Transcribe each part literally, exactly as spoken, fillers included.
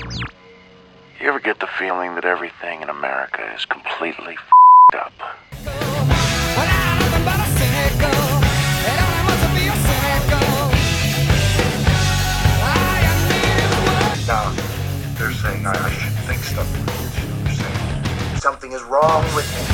You ever get the feeling that everything in America is completely f***ed up? Now, they're saying I, I should think stuff. They're saying something is wrong with me.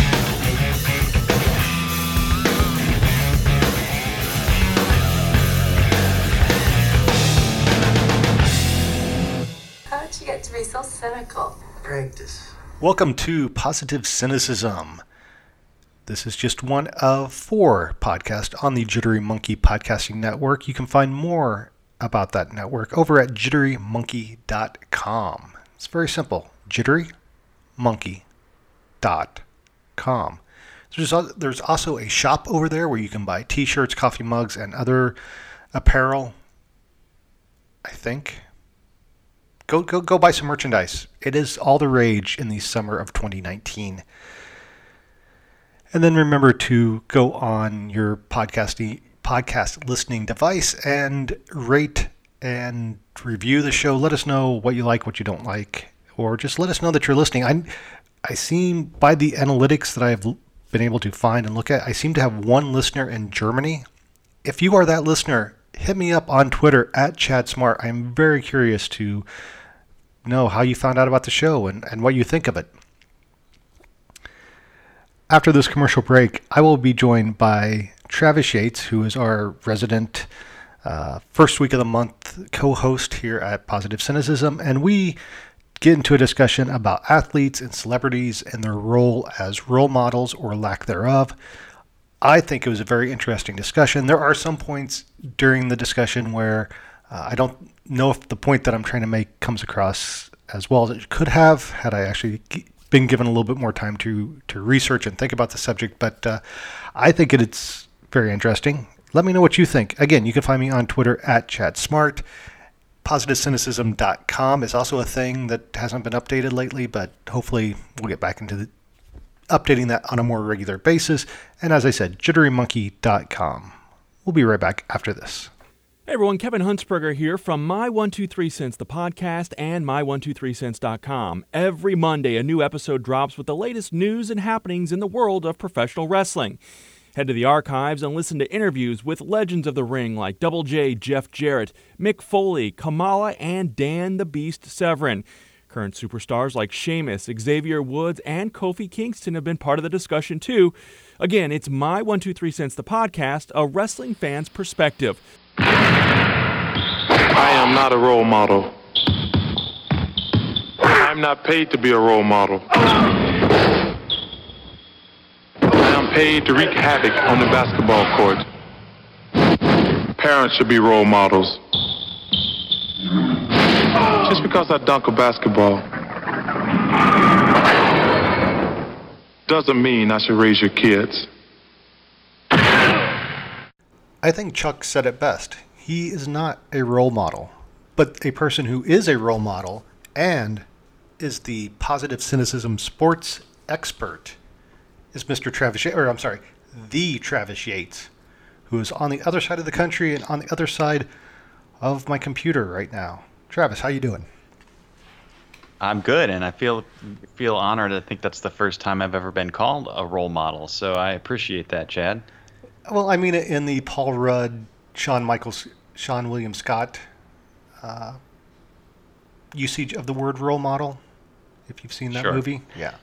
How did you get to be so cynical? Practice. Welcome to Positive Cynicism. This is just one of four podcasts on the Jittery Monkey Podcasting Network. You can find more about that network over at jittery monkey dot com. It's very simple, jittery monkey dot com. There's, there's also a shop over there where you can buy t-shirts, coffee mugs, and other apparel, I think. Go, go, go buy some merchandise. It is all the rage in the summer of twenty nineteen. And then remember to go on your podcasting podcast listening device and rate and review the show. Let us know what you like, what you don't like, or just let us know that you're listening. I I seem, by the analytics that I've been able to find and look at, I seem to have one listener in Germany. If you are that listener, hit me up on Twitter at Chad Smart. I'm very curious to know how you found out about the show and, and what you think of it. After this commercial break, I will be joined by Travis Yates, who is our resident uh, first week of the month co-host here at Positive Cynicism, and we get into a discussion about athletes and celebrities and their role as role models or lack thereof. I think it was a very interesting discussion. There are some points during the discussion where uh, I don't know if the point that I'm trying to make comes across as well as it could have had I actually been given a little bit more time to to research and think about the subject, but uh, I think it, it's very interesting. Let me know what you think. Again, you can find me on Twitter at Chad Smart. positive cynicism dot com is also a thing that hasn't been updated lately, but hopefully we'll get back into the, updating that on a more regular basis. And as I said, jittery monkey dot com. We'll be right back after this. Hey everyone, Kevin Huntsberger here from My one two three Cents, the podcast, and my one two three cents dot com. Every Monday, a new episode drops with the latest news and happenings in the world of professional wrestling. Head to the archives and listen to interviews with legends of the ring like Double J, Jeff Jarrett, Mick Foley, Kamala, and Dan the Beast Severin. Current superstars like Sheamus, Xavier Woods, and Kofi Kingston have been part of the discussion too. Again, it's My one two three Cents, the podcast, a wrestling fan's perspective. I am not a role model. I'm not paid to be a role model. I am paid to wreak havoc on the basketball court. Parents should be role models. Just because I dunk a basketball doesn't mean I should raise your kids. I think Chuck said it best. He is not a role model, but a person who is a role model and is the Positive Cynicism sports expert is Mister Travis Yates, or I'm sorry, the Travis Yates, who is on the other side of the country and on the other side of my computer right now. Travis, how you doing? I'm good, and I feel feel honored. I think that's the first time I've ever been called a role model, so I appreciate that, Chad. Well, I mean it in the Paul Rudd, Shawn Michaels, Sean William Scott uh, usage of the word role model, if you've seen that Sure. movie. Yeah.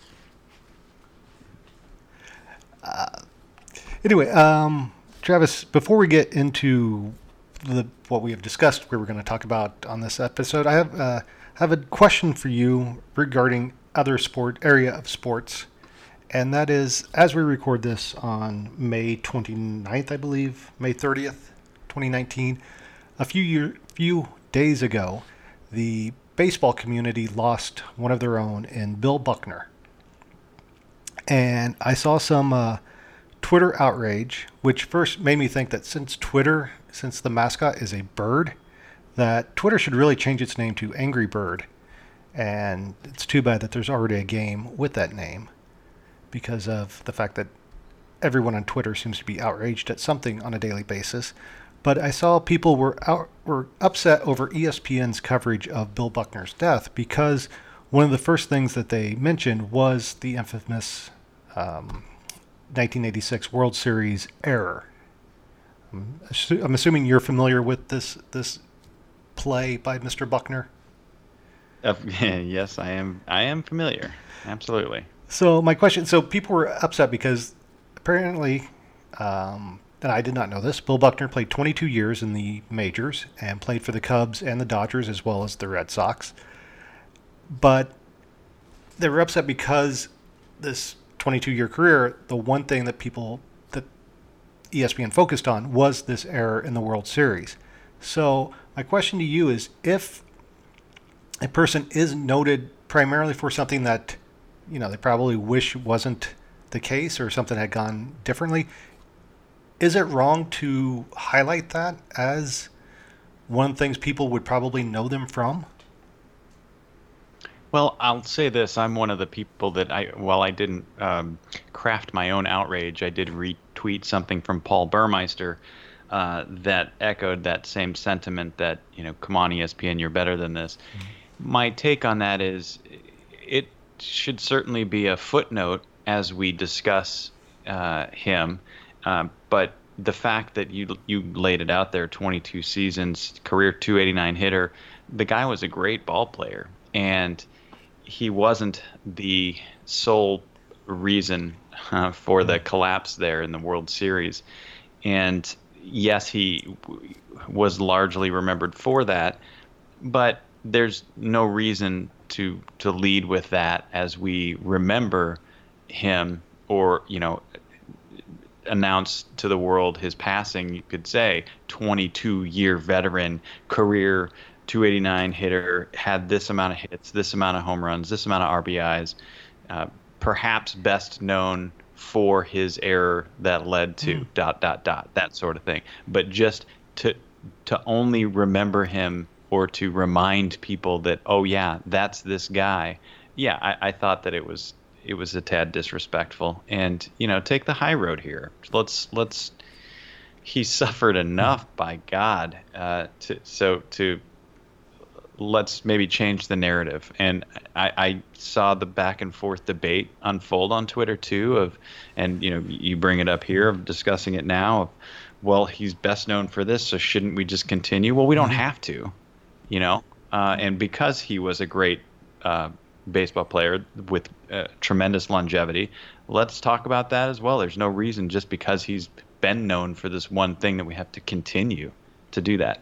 Uh, anyway, um, Travis, before we get into the what we have discussed, we were going to talk about on this episode, I have uh, have a question for you regarding other sport area of sports. And that is, as we record this on May twenty-ninth, I believe, May thirtieth, twenty nineteen, a few year, few days ago, the baseball community lost one of their own in Bill Buckner. And I saw some uh, Twitter outrage, which first made me think that since Twitter, since the mascot is a bird, that Twitter should really change its name to Angry Bird. And it's too bad that there's already a game with that name, because of the fact that everyone on Twitter seems to be outraged at something on a daily basis. but I saw people were out, were upset over E S P N's coverage of Bill Buckner's death because one of the first things that they mentioned was the infamous um, nineteen eighty-six World Series error. I'm, assu- I'm assuming you're familiar with this this play by Mister Buckner. Uh, yes, I am. I am familiar. Absolutely. So my question: so people were upset because apparently, um, and I did not know this, Bill Buckner played twenty-two years in the majors and played for the Cubs and the Dodgers as well as the Red Sox. But they were upset because this twenty-two-year career, the one thing that people, that E S P N focused on was this error in the World Series. So my question to you is, if a person is noted primarily for something that, you know, they probably wish wasn't the case or something had gone differently, is it wrong to highlight that as one of the things people would probably know them from? Well, I'll say this. I'm one of the people that, I, while I didn't um, craft my own outrage, I did retweet something from Paul Burmeister uh, that echoed that same sentiment that, you know, come on, E S P N, you're better than this. Mm-hmm. My take on that is it should certainly be a footnote as we discuss uh, him. Uh, but the fact that you you laid it out there, twenty-two seasons, career two eighty-nine hitter, the guy was a great ball player. And he wasn't the sole reason uh, for the collapse there in the World Series. And yes, he w- was largely remembered for that, but there's no reason to to lead with that as we remember him, or, you know, announce to the world his passing. You could say twenty-two year veteran, career two eighty-nine hitter, had this amount of hits, this amount of home runs, this amount of R B Is, uh, perhaps best known for his error that led to mm. dot, dot, dot, that sort of thing. But just to to only remember him or to remind people that, oh yeah, that's this guy. Yeah, I, I thought that it was it was a tad disrespectful. And, you know, take the high road here. Let's let's he suffered enough, by God, uh, to so to let's maybe change the narrative. And I, I saw the back and forth debate unfold on Twitter too, of, and you know, you bring it up here of discussing it now of, well, he's best known for this, so shouldn't we just continue? Well, we don't have to, you know, uh, and because he was a great uh, baseball player with uh, tremendous longevity, let's talk about that as well. There's no reason just because he's been known for this one thing that we have to continue to do that.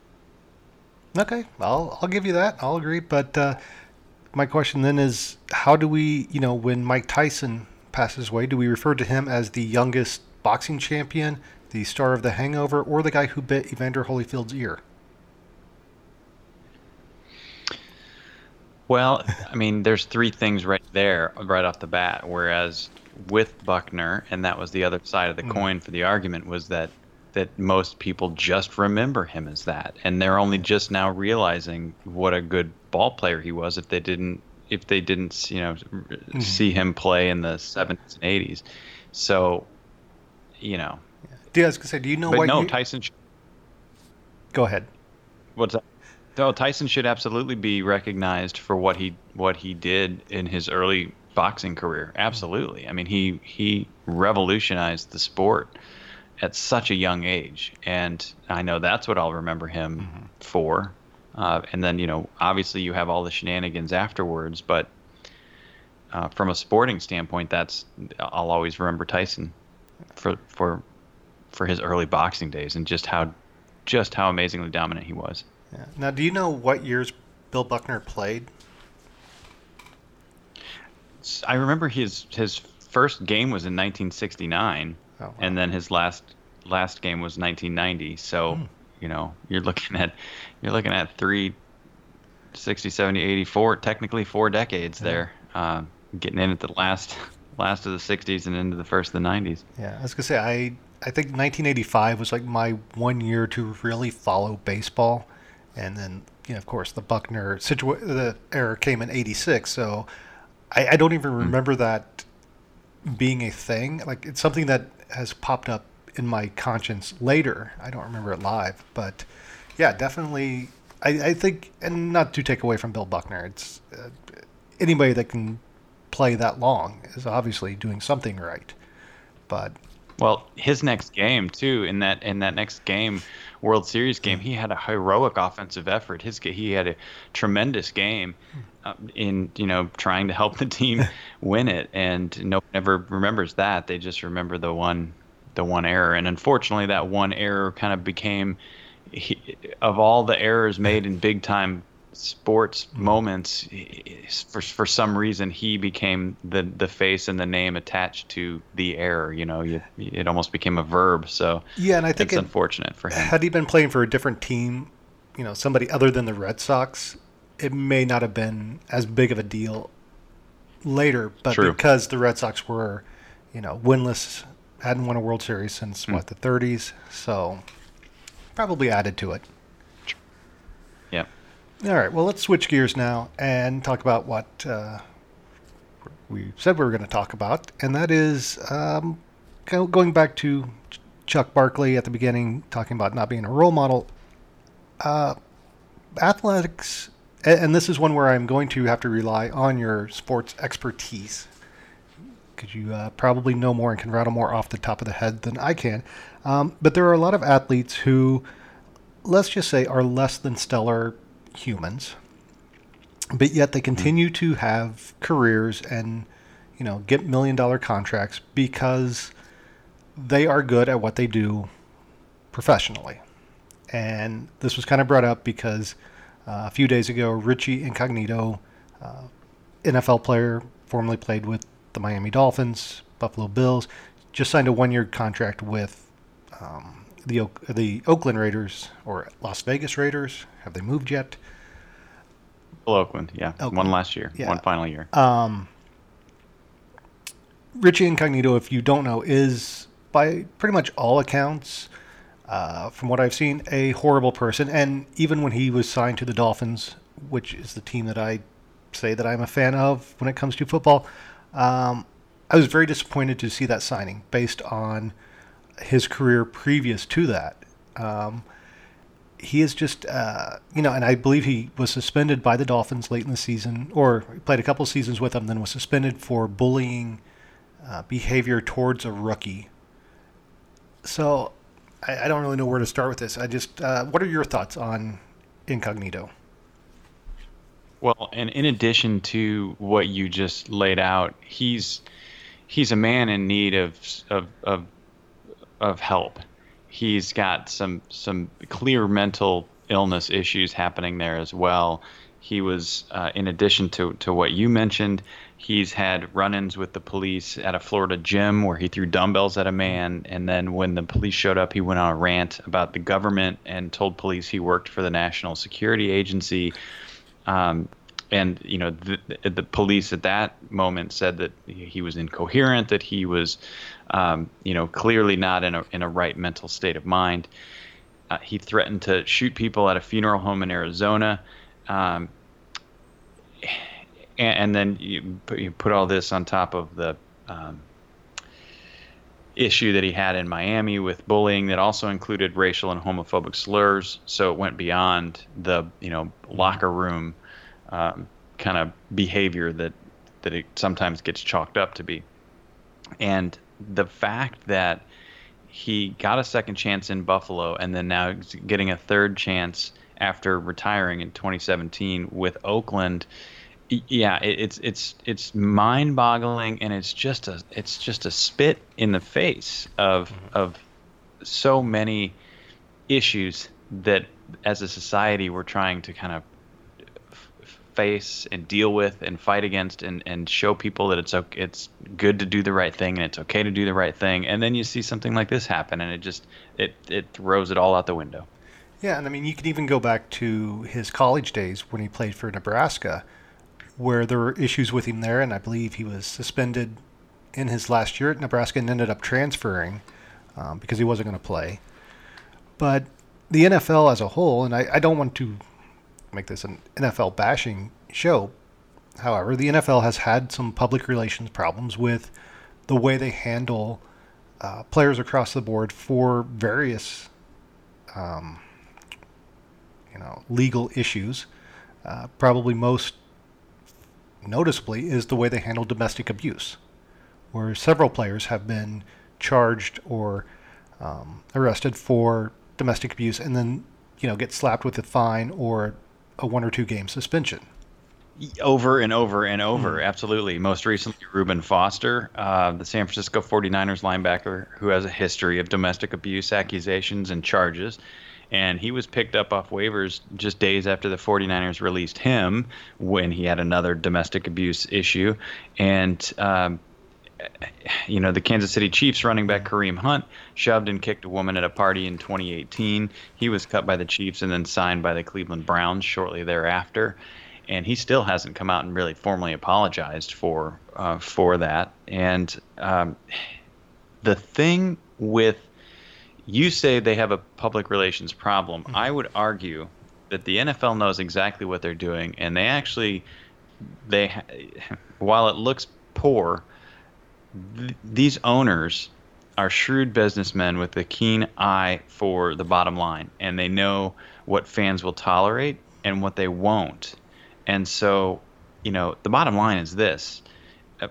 Okay, I'll I'll give you that. I'll agree. But uh, my question then is, how do we, you know, when Mike Tyson passes away, do we refer to him as the youngest boxing champion, the star of The Hangover, or the guy who bit Evander Holyfield's ear? Well, I mean, there's three things right there, right off the bat. Whereas with Buckner, and that was the other side of the mm. coin for the argument, was that that most people just remember him as that, and they're only just now realizing what a good ball player he was if they didn't if they didn't you know mm-hmm. see him play in the seventies and eighties. So, you know, yeah. I was gonna say, do you know but what? No, you... Tyson. Sh- Go ahead. What's that? No, Tyson should absolutely be recognized for what he what he did in his early boxing career. Absolutely. I mean, he he revolutionized the sport at such a young age, and I know that's what I'll remember him mm-hmm. for. Uh, and then, you know, obviously you have all the shenanigans afterwards, but uh, from a sporting standpoint, that's I'll always remember Tyson for for for his early boxing days and just how just how amazingly dominant he was. Yeah. Now, do you know what years Bill Buckner played? I remember his his first game was in nineteen sixty-nine. Oh, wow. And then his last last game was nineteen ninety. So, mm. you know, you're looking at you're looking at three, sixty, seventy, eighty-four, technically four decades yeah. there, uh, getting in at the last last of the sixties and into the first of the nineties. Yeah, I was gonna say I I think nineteen eighty-five was like my one year to really follow baseball, and then, you know, of course the Buckner situa- the era came in eighty-six. So I, I don't even remember mm. that being a thing. Like, it's something that has popped up in my conscience later. I don't remember it live, but yeah, definitely. I, I think, and not to take away from Bill Buckner, it's uh, anybody that can play that long is obviously doing something right. But well, his next game too, in that in that next game, World Series game, he had a heroic offensive effort. His he had a tremendous game uh, in you know trying to help the team win it, and no one ever remembers that. They just remember the one the one error, and unfortunately, that one error kind of became. He, of all the errors made in big time sports moments, for for some reason he became the the face and the name attached to the error. You know, you, it almost became a verb. So yeah, and I think it's it, unfortunate for him. Had he been playing for a different team, you know, somebody other than the Red Sox, it may not have been as big of a deal later. But True. Because the Red Sox were, you know, winless, hadn't won a World Series since mm. what the thirties, so. Probably added to it. Yeah. All right. Well, let's switch gears now and talk about what uh, we said we were going to talk about, and that is um, going back to Chuck Barkley at the beginning, talking about not being a role model. Uh, athletics, and this is one where I'm going to have to rely on your sports expertise, because you uh, probably know more and can rattle more off the top of the head than I can. Um, but there are a lot of athletes who, let's just say, are less than stellar humans, but yet they continue to have careers and, you know, get million dollar contracts because they are good at what they do professionally. And this was kind of brought up because uh, a few days ago, Richie Incognito, uh, N F L player, formerly played with the Miami Dolphins, Buffalo Bills, just signed a one-year contract with um, the o- the Oakland Raiders or Las Vegas Raiders. Have they moved yet? Well, Oakland, yeah, Oakland. One last year, yeah. one final year. Um, Richie Incognito, if you don't know, is by pretty much all accounts, uh, from what I've seen, a horrible person. And even when he was signed to the Dolphins, which is the team that I say that I'm a fan of when it comes to football, um, I was very disappointed to see that signing based on his career previous to that. Um, he is just, uh, you know, and I believe he was suspended by the Dolphins late in the season, or played a couple seasons with them, then was suspended for bullying uh, behavior towards a rookie. So I, I don't really know where to start with this. I just, uh, what are your thoughts on Incognito? Well, and in addition to what you just laid out, he's he's a man in need of of of, of help. He's got some some clear mental illness issues happening there as well. He was, uh, in addition to, to what you mentioned, he's had run-ins with the police at a Florida gym where he threw dumbbells at a man, and then when the police showed up, he went on a rant about the government and told police he worked for the National Security Agency. Um, and, you know, the, the police at that moment said that he was incoherent, that he was, um, you know, clearly not in a in a right mental state of mind. Uh, he threatened to shoot people at a funeral home in Arizona. Um, and, and then you put, you put all this on top of the um, issue that he had in Miami with bullying that also included racial and homophobic slurs. So it went beyond the, you know, locker room um, kind of behavior that, that it sometimes gets chalked up to be. And the fact that he got a second chance in Buffalo and then now he's getting a third chance after retiring in twenty seventeen with Oakland, yeah, it, it's it's it's mind-boggling, and it's just a it's just a spit in the face of mm-hmm. of so many issues that as a society we're trying to kind of face and deal with and fight against and, and show people that it's okay, it's good to do the right thing and it's okay to do the right thing. And then you see something like this happen and it just it it throws it all out the window. Yeah, and I mean you can even go back to his college days when he played for Nebraska, where there were issues with him there, and I believe he was suspended in his last year at Nebraska and ended up transferring um, because he wasn't going to play. But the N F L as a whole, and I, I don't want to make this an N F L bashing show. However, the N F L has had some public relations problems with the way they handle uh, players across the board for various, um, you know, legal issues. Uh, probably most noticeably is the way they handle domestic abuse, where several players have been charged or um, arrested for domestic abuse and then, you know, get slapped with a fine or a one or two game suspension. Over and over and over, Mm. absolutely. Most recently, Reuben Foster, uh, the San Francisco forty-niners linebacker who has a history of domestic abuse accusations and charges. And he was picked up off waivers just days after the forty-niners released him when he had another domestic abuse issue. And, um, you know, the Kansas City Chiefs running back Kareem Hunt shoved and kicked a woman at a party in twenty eighteen. He was cut by the Chiefs and then signed by the Cleveland Browns shortly thereafter. And he still hasn't come out and really formally apologized for uh, for that. And um, the thing with, you say they have a public relations problem. Mm-hmm. I would argue that the N F L knows exactly what they're doing, and they actually, they, while it looks poor, th- these owners are shrewd businessmen with a keen eye for the bottom line, and they know what fans will tolerate and what they won't. And so, you know, the bottom line is this. Uh,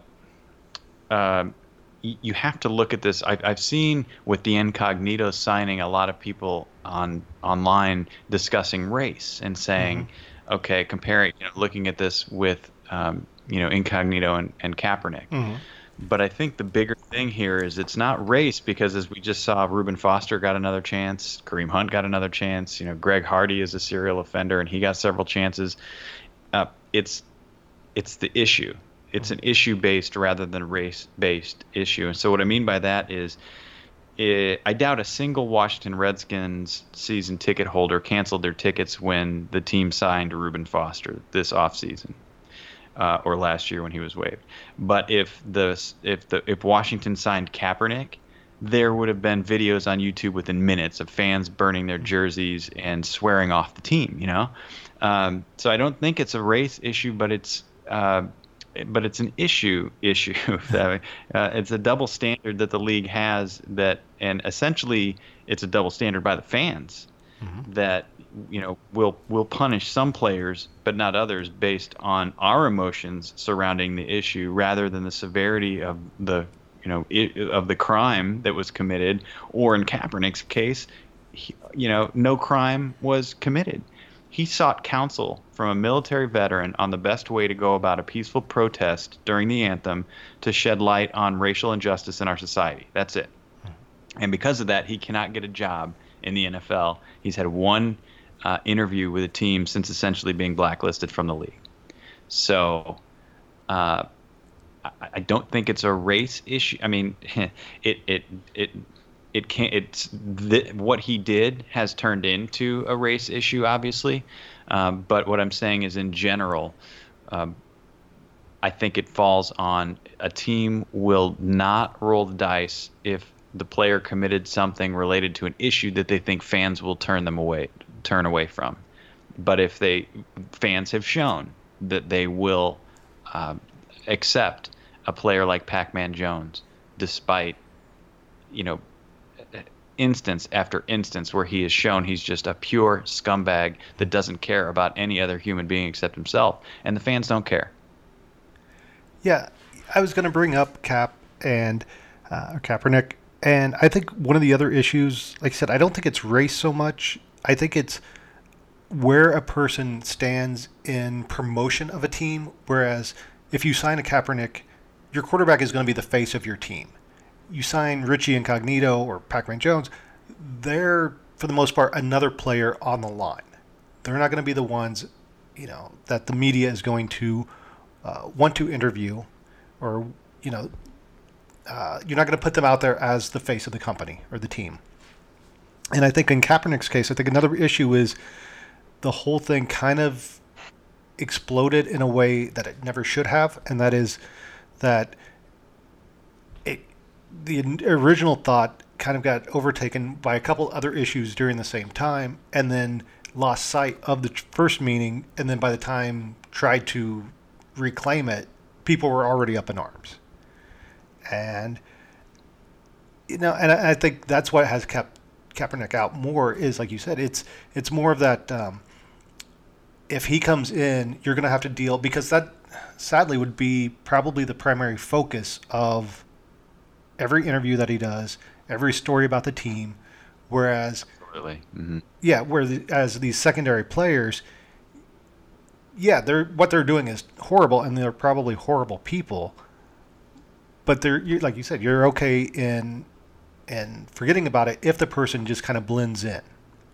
uh, y- you have to look at this. I've, I've seen with the Incognito signing a lot of people on online discussing race and saying, mm-hmm. okay, comparing, you know, looking at this with, um, you know, Incognito and, and Kaepernick. Mm-hmm. But I think the bigger thing here is it's not race, because as we just saw, Reuben Foster got another chance. Kareem Hunt got another chance. You know, Greg Hardy is a serial offender, and he got several chances. Uh, it's it's the issue. It's an issue-based rather than race-based issue. And so what I mean by that is it, I doubt a single Washington Redskins season ticket holder canceled their tickets when the team signed Reuben Foster this offseason. Uh, or last year when he was waived. But if the if the if Washington signed Kaepernick, there would have been videos on YouTube within minutes of fans burning their jerseys and swearing off the team. You know, um, so I don't think it's a race issue, but it's uh, but it's an issue issue. uh, it's a double standard that the league has that, and essentially it's a double standard by the fans mm-hmm. that. You know, we'll we'll punish some players, but not others, based on our emotions surrounding the issue, rather than the severity of the you know it, of the crime that was committed. Or in Kaepernick's case, he, you know, no crime was committed. He sought counsel from a military veteran on the best way to go about a peaceful protest during the anthem to shed light on racial injustice in our society. That's it. And because of that, he cannot get a job in the N F L. He's had one. Uh, interview with a team since essentially being blacklisted from the league. So uh, I, I don't think it's a race issue. I mean, it it it it can't. It's th- what he did has turned into a race issue, obviously. Um, but what I'm saying is, in general, um, I think it falls on a team will not roll the dice if the player committed something related to an issue that they think fans will turn them away. turn away from. But if they fans have shown that they will uh, accept a player like Pac-Man Jones, despite, you know, instance after instance where he has shown he's just a pure scumbag that doesn't care about any other human being except himself, and the fans don't care. Yeah, I was going to bring up Cap and uh, Kaepernick, and I think one of the other issues, like I said, I don't think it's race so much. I think it's where a person stands in promotion of a team, whereas if you sign a Kaepernick, your quarterback is going to be the face of your team. You sign Richie Incognito or Pac-Man Jones, they're, for the most part, another player on the line. They're not going to be the ones, you know, that the media is going to uh, want to interview, or, you know, uh, you're not going to put them out there as the face of the company or the team. And I think in Kaepernick's case, I think another issue is the whole thing kind of exploded in a way that it never should have, and that is that it, the original thought kind of got overtaken by a couple other issues during the same time, and then lost sight of the first meaning, and then by the time tried to reclaim it, people were already up in arms. And you know, and I, I think that's what has kept Kaepernick out more is, like you said, it's it's more of that. Um, if he comes in, you're going to have to deal, because that sadly would be probably the primary focus of every interview that he does, every story about the team. Whereas, Absolutely. Mm-hmm. yeah, whereas these secondary players, yeah, they're what they're doing is horrible, and they're probably horrible people. But they're, like you said, you're okay in in forgetting about it if the person just kind of blends in.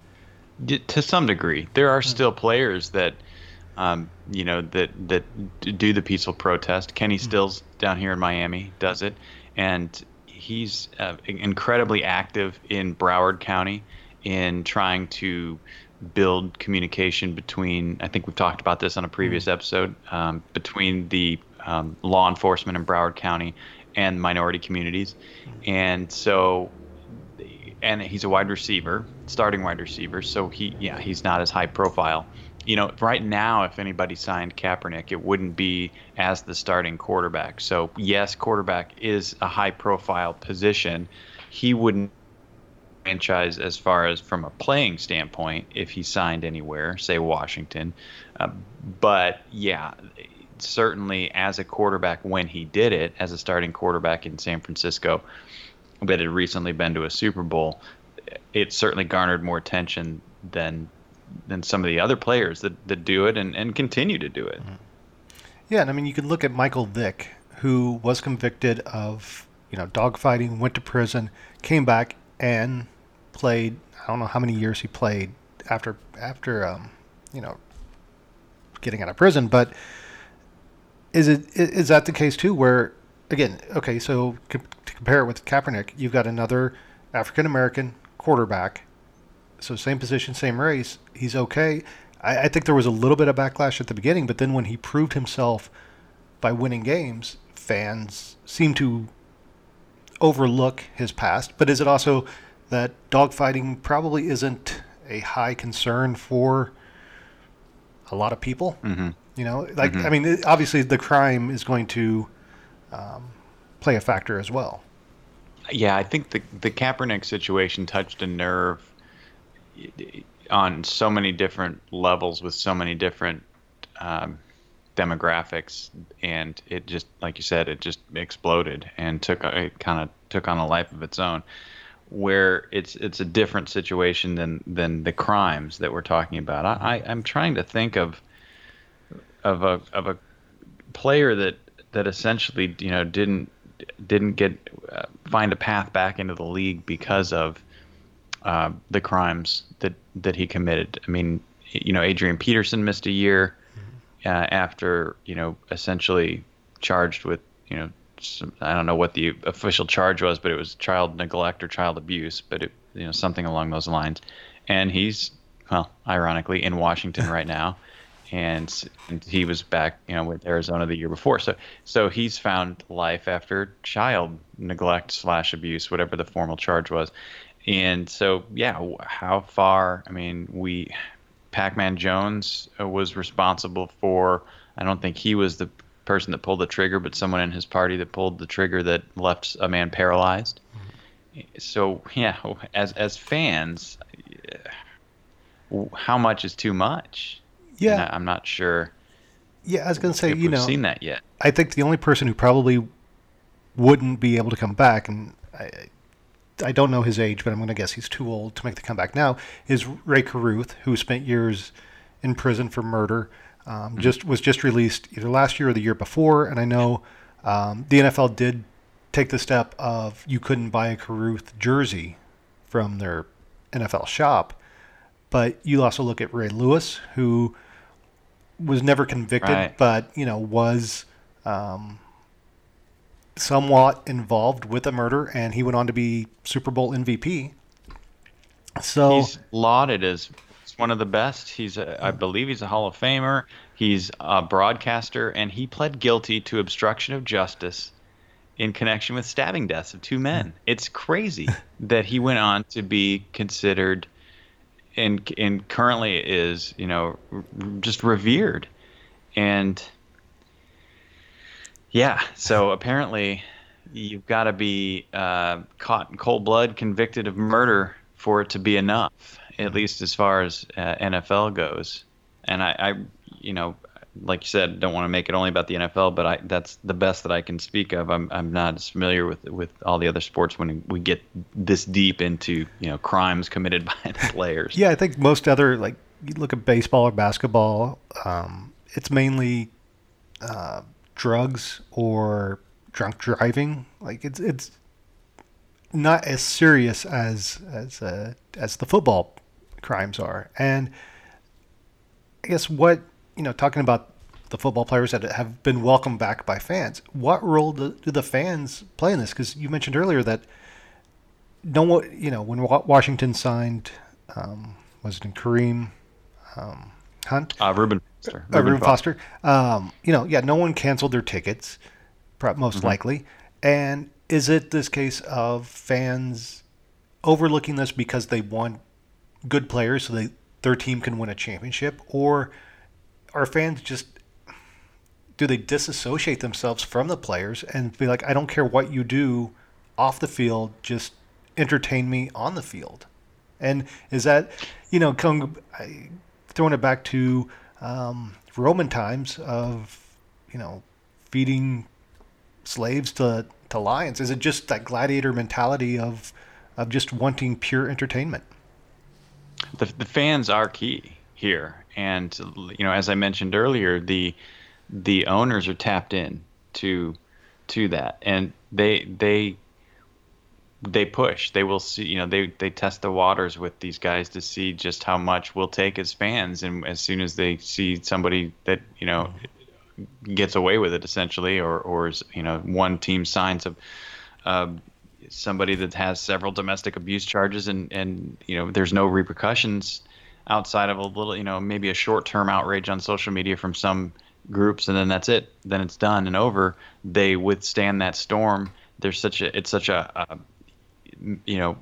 To some degree, there are still players that, um, you know, that that do the peaceful protest. Kenny Stills down here in Miami does it, and he's uh, incredibly active in Broward County in trying to build communication between. I think we've talked about this on a previous mm. episode um, between the um, law enforcement in Broward County and minority communities, and so. And he's a wide receiver, starting wide receiver. So he, yeah, he's not as high profile. You know, right now, if anybody signed Kaepernick, it wouldn't be as the starting quarterback. So yes, quarterback is a high profile position. He wouldn't franchise as far as from a playing standpoint if he signed anywhere, say Washington. Uh, but yeah, certainly as a quarterback when he did it, as a starting quarterback in San Francisco, that had recently been to a Super Bowl, it certainly garnered more attention than than some of the other players that, that do it and, and continue to do it. Mm-hmm. Yeah, and I mean, you can look at Michael Vick, who was convicted of, you know, dogfighting, went to prison, came back and played, I don't know how many years he played after, after um, you know, getting out of prison, but is it is that the case too where, again, okay, so to compare it with Kaepernick, you've got another African-American quarterback, so same position, same race, he's okay. I, I think there was a little bit of backlash at the beginning, but then when he proved himself by winning games, fans seem to overlook his past. But is it also that dogfighting probably isn't a high concern for a lot of people? Mm-hmm. You know, like, mm-hmm. I mean, obviously the crime is going to um, play a factor as well. Yeah, I think the the Kaepernick situation touched a nerve on so many different levels with so many different um, demographics, and it just, like you said, it just exploded and took a, it kind of took on a life of its own, where it's it's a different situation than than the crimes that we're talking about. I, I I'm trying to think of of a of a player that that essentially, you know, didn't didn't get uh, find a path back into the league because of uh, the crimes that that he committed. I mean, you know, Adrian Peterson missed a year uh, after, you know, essentially charged with, you know, some, I don't know what the official charge was, but it was child neglect or child abuse, but it, you know, something along those lines. And he's, well, ironically, in Washington right now. And, and he was back, you know, with Arizona the year before. So, so he's found life after child neglect slash abuse, whatever the formal charge was. And so, yeah, how far? I mean, we, Pac-Man Jones was responsible for. I don't think he was the person that pulled the trigger, but someone in his party that pulled the trigger that left a man paralyzed. Mm-hmm. So, yeah, as as fans, how much is too much? Yeah, and I, I'm not sure. Yeah, I was going to say, if you we've know, seen that yet. I think the only person who probably wouldn't be able to come back, and I, I don't know his age, but I'm going to guess he's too old to make the comeback now, is Ray Caruth, who spent years in prison for murder. Um, mm-hmm. Just was just released either last year or the year before, and I know um, the N F L did take the step of you couldn't buy a Caruth jersey from their N F L shop, but you also look at Ray Lewis, who was never convicted, right. but, you know, was um, somewhat involved with a murder, and he went on to be Super Bowl M V P. So he's lauded as one of the best. He's, a, I believe, he's a Hall of Famer. He's a broadcaster, and he pled guilty to obstruction of justice in connection with stabbing deaths of two men. It's crazy that he went on to be considered. And and currently is, you know, just revered. And yeah, so apparently you've got to be uh, caught in cold blood, convicted of murder for it to be enough, at least as far as uh, N F L goes. And I, I, you know, like you said, don't want to make it only about the N F L, but I, that's the best that I can speak of. I'm, I'm not as familiar with with all the other sports when we get this deep into, you know, crimes committed by the players. Yeah, I think most other, like, you look at baseball or basketball, um, it's mainly uh, drugs or drunk driving. Like, it's it's not as serious as as uh, as the football crimes are. And I guess what, you know, talking about the football players that have been welcomed back by fans, what role do, do the fans play in this? Because you mentioned earlier that no one, you know, when Washington signed, um, was it in Kareem um, Hunt? Uh, Reuben Foster. Uh, Reuben Foster. Um, you know, yeah, no one canceled their tickets, most mm-hmm. likely. And is it this case of fans overlooking this because they want good players so they their team can win a championship, or are fans just, do they disassociate themselves from the players and be like, I don't care what you do off the field, just entertain me on the field? And is that, you know, coming, throwing it back to um, Roman times of, you know, feeding slaves to, to lions? Is it just that gladiator mentality of of just wanting pure entertainment? The the fans are key here, and you know, as I mentioned earlier, the the owners are tapped in to to that, and they they they push. They will see, you know, they they test the waters with these guys to see just how much we'll take as fans, and as soon as they see somebody that, you know, gets away with it essentially, or or is, you know, one team signs a uh, somebody that has several domestic abuse charges, and and you know, there's no repercussions outside of a little, you know, maybe a short-term outrage on social media from some groups, and then that's it, then it's done and over. They withstand that storm. There's such a it's such a, a you know,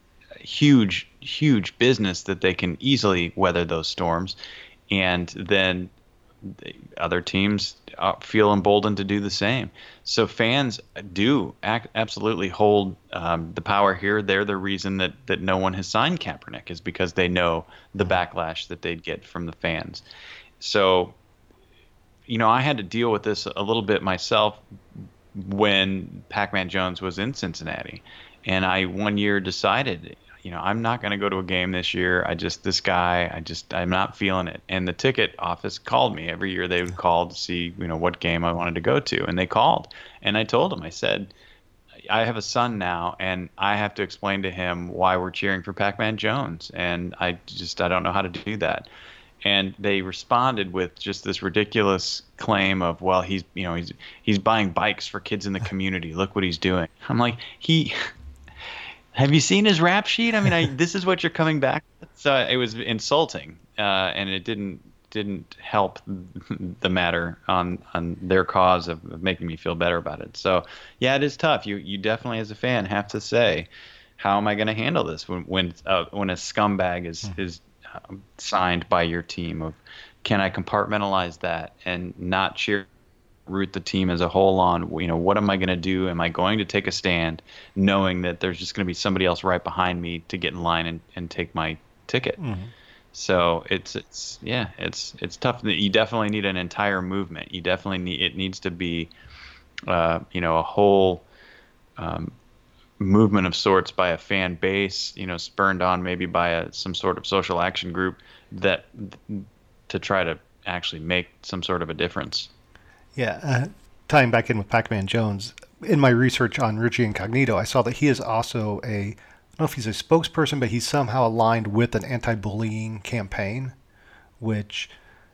huge huge business that they can easily weather those storms, and then the other teams uh, feel emboldened to do the same. So fans do ac- absolutely hold um, the power here. They're the reason that, that no one has signed Kaepernick, is because they know the backlash that they'd get from the fans. So, you know, I had to deal with this a little bit myself when Pac-Man Jones was in Cincinnati. And I one year decided, you know, I'm not going to go to a game this year. I just, this guy, I just, I'm not feeling it. And the ticket office called me every year. They would call to see, you know, what game I wanted to go to. And they called. And I told them, I said, I have a son now, and I have to explain to him why we're cheering for Pac-Man Jones. And I just, I don't know how to do that. And they responded with just this ridiculous claim of, well, he's, you know, he's, he's buying bikes for kids in the community. Look what he's doing. I'm like, he... Have you seen his rap sheet? I mean, I, this is what you're coming back with? So it was insulting, uh, and it didn't didn't help the matter on on their cause of, of making me feel better about it. So yeah, it is tough. You you definitely, as a fan, have to say, how am I going to handle this when when uh, when a scumbag is is uh, signed by your team? Of can I compartmentalize that and not cheer? Root the team as a whole on, you know, what am I going to do? Am I going to take a stand knowing that there's just going to be somebody else right behind me to get in line and, and take my ticket? Mm-hmm. So it's, it's, yeah, it's, it's tough. You definitely need an entire movement. You definitely need, it needs to be, uh, you know, a whole, um, movement of sorts by a fan base, you know, spurned on maybe by a, some sort of social action group that to try to actually make some sort of a difference. Yeah, uh, tying back in with Pac-Man Jones, in my research on Richie Incognito, I saw that he is also a, I don't know if he's a spokesperson, but he's somehow aligned with an anti-bullying campaign, which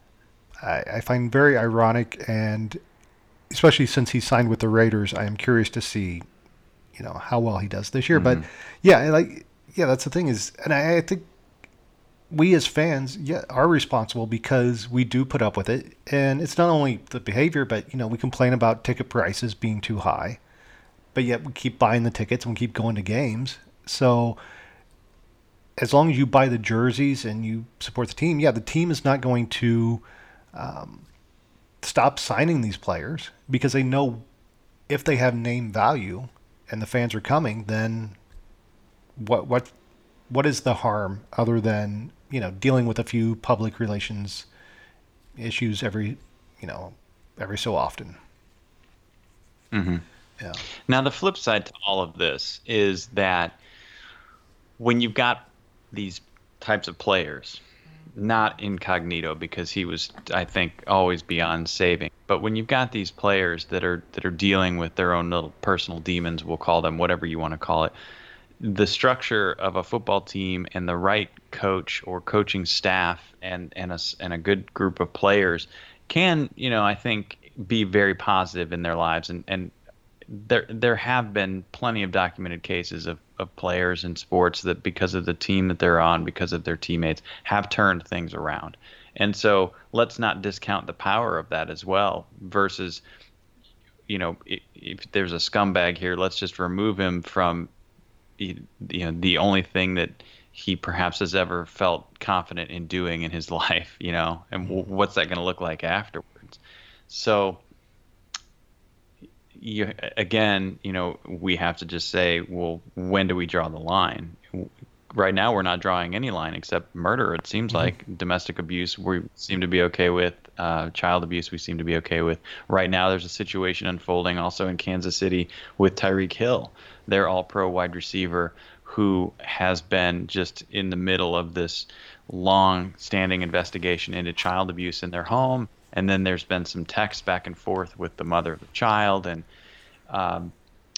I, I find very ironic, and especially since he signed with the Raiders, I am curious to see, you know, how well he does this year. Mm-hmm. But yeah, like, yeah, that's the thing is, and I, I think we as fans, yeah, are responsible because we do put up with it. And it's not only the behavior, but, you know, we complain about ticket prices being too high, but yet we keep buying the tickets and we keep going to games. So as long as you buy the jerseys and you support the team, yeah, the team is not going to um, stop signing these players because they know if they have name value and the fans are coming, then what what what is the harm other than, you know, dealing with a few public relations issues every, you know, every so often? Mm-hmm. Yeah. Now, the flip side to all of this is that when you've got these types of players, not Incognito because he was, I think, always beyond saving, but when you've got these players that are that are dealing with their own little personal demons, we'll call them, whatever you want to call it, the structure of a football team and the right coach or coaching staff and and a, and a good group of players can, you know, I think, be very positive in their lives. And, and there there have been plenty of documented cases of, of players in sports that because of the team that they're on, because of their teammates, have turned things around. And so let's not discount the power of that as well versus, you know, if, if there's a scumbag here, let's just remove him from, you know, the only thing that he perhaps has ever felt confident in doing in his life, you know, and w- what's that going to look like afterwards? So, you, again, you know, we have to just say, well, when do we draw the line? Right now, we're not drawing any line except murder. It seems mm-hmm. like domestic abuse we seem to be okay with. Uh, child abuse we seem to be okay with. Right now, there's a situation unfolding also in Kansas City with Tyreek Hill, their all-pro wide receiver who has been just in the middle of this long-standing investigation into child abuse in their home. And then there's been some text back and forth with the mother of the child. And um,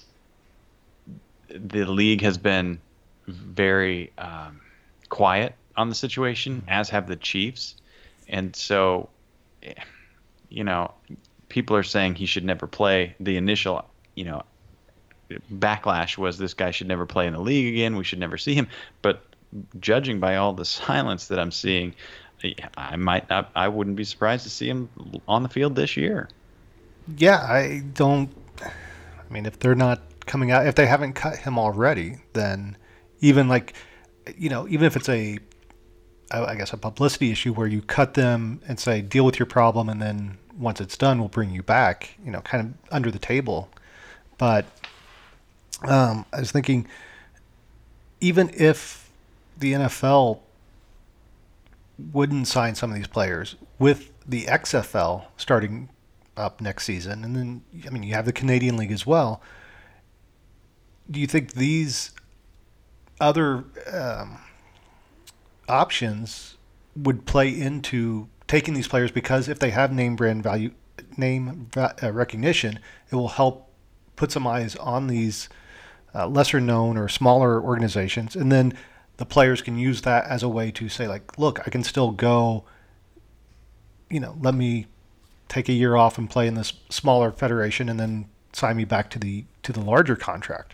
the league has been very um, quiet on the situation, as have the Chiefs. And so, you know, people are saying he should never play. The initial, you know, backlash was this guy should never play in the league again. We should never see him. But judging by all the silence that I'm seeing, I might not, I wouldn't be surprised to see him on the field this year. Yeah, I don't, I mean, if they're not coming out, if they haven't cut him already, then even like, you know, even if it's a, I guess a publicity issue where you cut them and say, deal with your problem, and then once it's done, we'll bring you back, you know, kind of under the table. But um, I was thinking, even if the N F L wouldn't sign some of these players with the X F L starting up next season, and then, I mean, you have the Canadian League as well. Do you think these other um, options would play into taking these players, because if they have name brand value, name uh, recognition, it will help put some eyes on these uh, lesser known or smaller organizations, and then the players can use that as a way to say, like, look, I can still go, you know, let me take a year off and play in this smaller federation and then sign me back to the to the larger contract.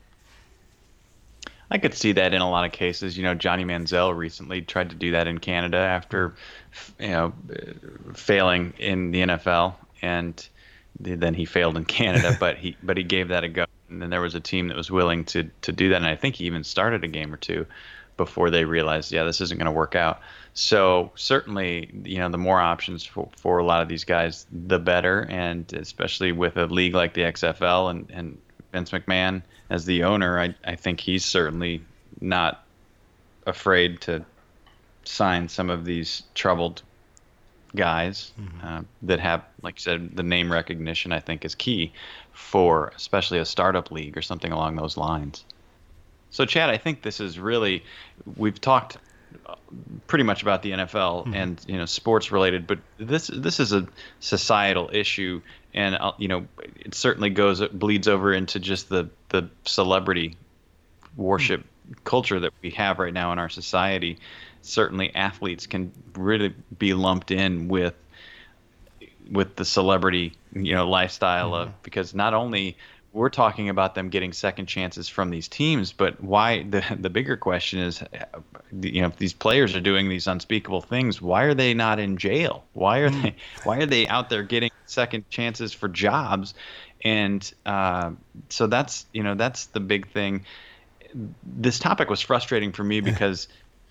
I could see that in a lot of cases. You know, Johnny Manziel recently tried to do that in Canada after, you know, failing in the N F L, and then he failed in Canada, but he but he gave that a go. And then there was a team that was willing to to do that, and I think he even started a game or two before they realized, yeah, this isn't going to work out. So certainly, you know, the more options for, for a lot of these guys, the better, and especially with a league like the X F L and, and Vince McMahon as the owner, I, I think he's certainly not afraid to sign some of these troubled guys mm-hmm. uh, that have, like you said, the name recognition, I think, is key for especially a startup league or something along those lines. So, Chad, I think this is really, we've talked pretty much about the N F L mm-hmm. and, you know, sports related, but this this is a societal issue, and uh, you know, it certainly goes bleeds over into just the the celebrity worship mm-hmm. culture that we have right now in our society. Certainly, athletes can really be lumped in with with the celebrity, you know, lifestyle mm-hmm. of, because not only we're talking about them getting second chances from these teams, but why the the bigger question is, you know, if these players are doing these unspeakable things, why are they not in jail? Why are they why are they out there getting second chances for jobs? And uh, so that's, you know, that's the big thing. This topic was frustrating for me because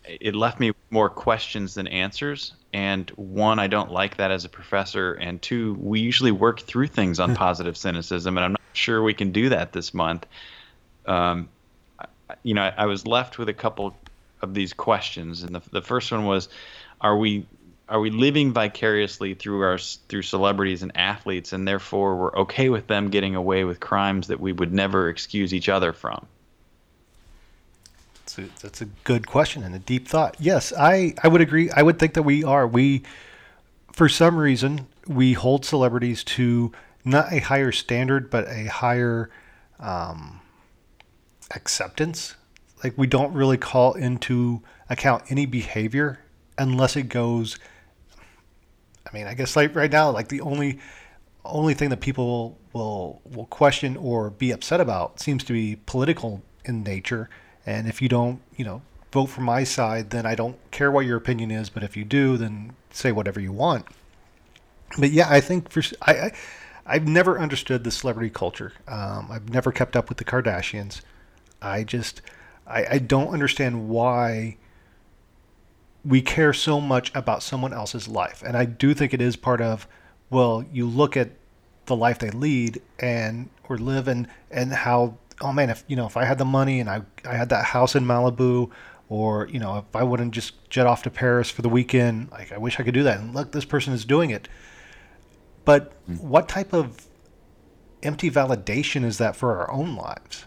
it left me more questions than answers. And one, I don't like that as a professor. And two, we usually work through things on positive cynicism, and I'm not sure we can do that this month. Um, you know, I, I was left with a couple of these questions, and the the first one was, are we are we living vicariously through our through celebrities and athletes, and therefore we're okay with them getting away with crimes that we would never excuse each other from? That's a, that's a good question and a deep thought. Yes, I, I would agree. I would think that we are. We, for some reason, we hold celebrities to not a higher standard, but a higher um, acceptance. Like, we don't really call into account any behavior unless it goes. I mean, I guess like right now, like the only only thing that people will will question or be upset about seems to be political in nature. And if you don't, you know, vote for my side, then I don't care what your opinion is. But if you do, then say whatever you want. But yeah, I think for I, I I've never understood the celebrity culture. Um, I've never kept up with the Kardashians. I just I, I don't understand why we care so much about someone else's life. And I do think it is part of, well, you look at the life they lead and or live and and how, oh man, if you know, if I had the money and I I had that house in Malibu, or you know, if I wouldn't just jet off to Paris for the weekend, like I wish I could do that. And look, this person is doing it. But mm. what type of empty validation is that for our own lives?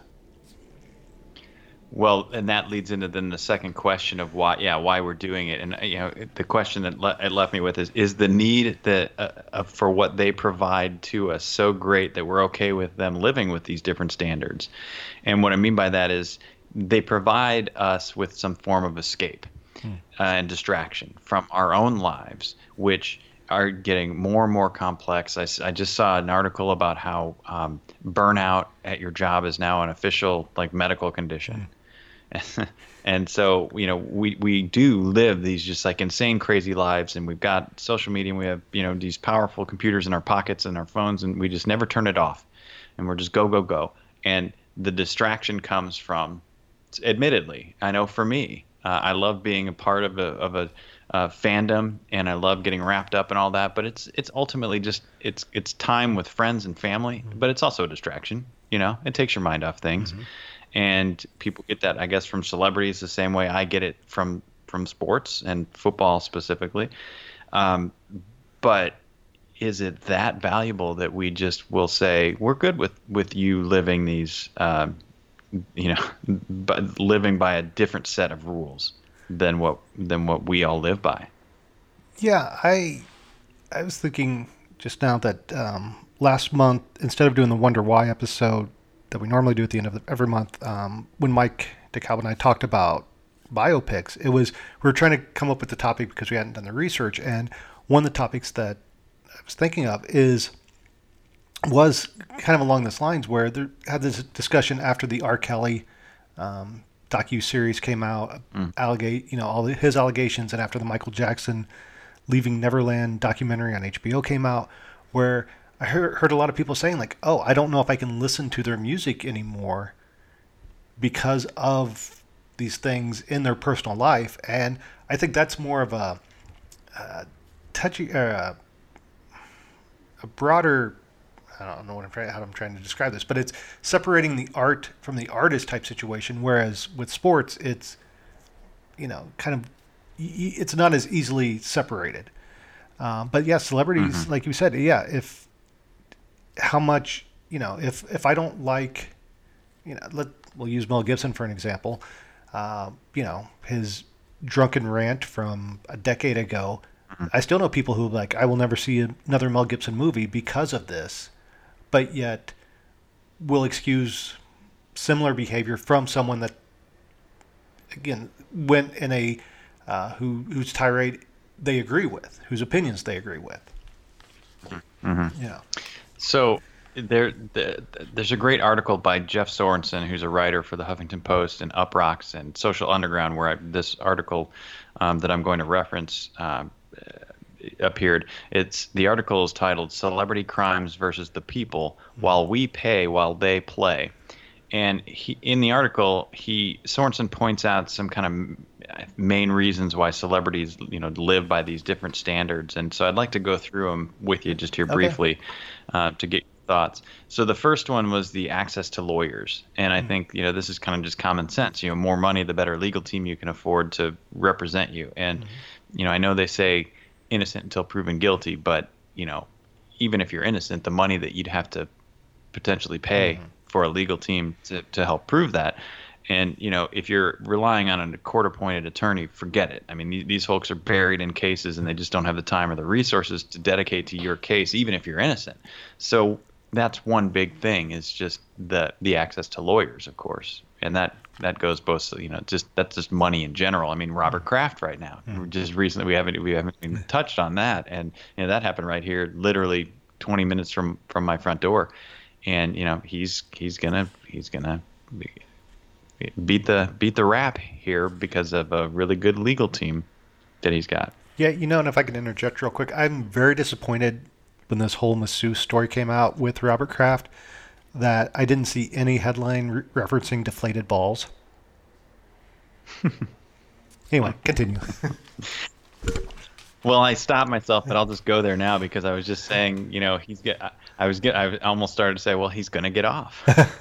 Well, and that leads into then the second question of why, yeah, why we're doing it. And you know, the question that le- it left me with is: is the need that uh, uh, for what they provide to us so great that we're okay with them living with these different standards? And what I mean by that is they provide us with some form of escape hmm. uh, and distraction from our own lives, which are getting more and more complex. I, I just saw an article about how um, burnout at your job is now an official like medical condition. Hmm. And so, you know, we, we do live these just like insane, crazy lives, and we've got social media, and we have, you know, these powerful computers in our pockets and our phones, and we just never turn it off, and we're just go, go, go. And the distraction comes from, admittedly, I know for me, uh, I love being a part of a, of a uh, fandom, and I love getting wrapped up and all that, but it's, it's ultimately just, it's, it's time with friends and family, mm-hmm. but it's also a distraction, you know, it takes your mind off things. Mm-hmm. And people get that, I guess, from celebrities the same way I get it from from sports and football specifically. Um, but is it that valuable that we just will say we're good with, with you living these, uh, you know, but living by a different set of rules than what than what we all live by? Yeah, I I was thinking just now that um, last month, instead of doing the Wonder Why episode that we normally do at the end of the, every month, um, when Mike DeKalb and I talked about biopics, it was, we were trying to come up with the topic because we hadn't done the research. And one of the topics that I was thinking of is, was kind of along this lines where there had this discussion after the R. Kelly um, docu-series came out, mm. allegate, you know, all his allegations, and after the Michael Jackson Leaving Neverland documentary on H B O came out, where I heard, heard a lot of people saying like, oh, I don't know if I can listen to their music anymore because of these things in their personal life. And I think that's more of a, a touchy, uh, a broader, I don't know what I'm trying, how I'm trying to describe this, but it's separating the art from the artist type situation. Whereas with sports, it's, you know, kind of, it's not as easily separated. Um, but yeah, celebrities, mm-hmm. like you said, yeah, if, how much, you know, if, if I don't like, you know, let, we'll use Mel Gibson for an example, uh, you know, his drunken rant from a decade ago, mm-hmm. I still know people who like, I will never see another Mel Gibson movie because of this, but yet will excuse similar behavior from someone that, again, went in a, uh, who, whose tirade they agree with, whose opinions they agree with. Mm-hmm. Yeah. So there, the, there's a great article by Jeff Sorensen, who's a writer for the Huffington Post and Uproxx and Social Underground, where I, this article um, that I'm going to reference uh, appeared. It's the article is titled "Celebrity Crimes versus the People: While We Pay, While They Play," And he, in the article, he Sorensen points out some kind of main reasons why celebrities, you know, live by these different standards. And so I'd like to go through them with you just here Okay. briefly uh, to get your thoughts. So the first one was the access to lawyers. And I Mm. think, you know, this is kind of just common sense. You know, more money, the better legal team you can afford to represent you. And, Mm-hmm. you know, I know they say innocent until proven guilty, but, you know, even if you're innocent, the money that you'd have to potentially pay Mm-hmm. for a legal team to, to help prove that. And, you know, if you're relying on a court-appointed attorney, forget it. I mean, these, these folks are buried in cases and they just don't have the time or the resources to dedicate to your case, even if you're innocent. So that's one big thing is just the the access to lawyers, of course. And that, that goes both, you know, just that's just money in general. I mean, Robert Kraft right now, just recently, we haven't we haven't even touched on that. And, you know, that happened right here, literally twenty minutes from, from my front door. And, you know, he's he's gonna he's gonna beat the beat the rap here because of a really good legal team that he's got. Yeah, you know, and if I can interject real quick, I'm very disappointed when this whole masseuse story came out with Robert Kraft that I didn't see any headline re- referencing deflated balls. Anyway, continue. Well, I stopped myself, but I'll just go there now because I was just saying, you know, he's get. I was get. I almost started to say, well, he's gonna get off,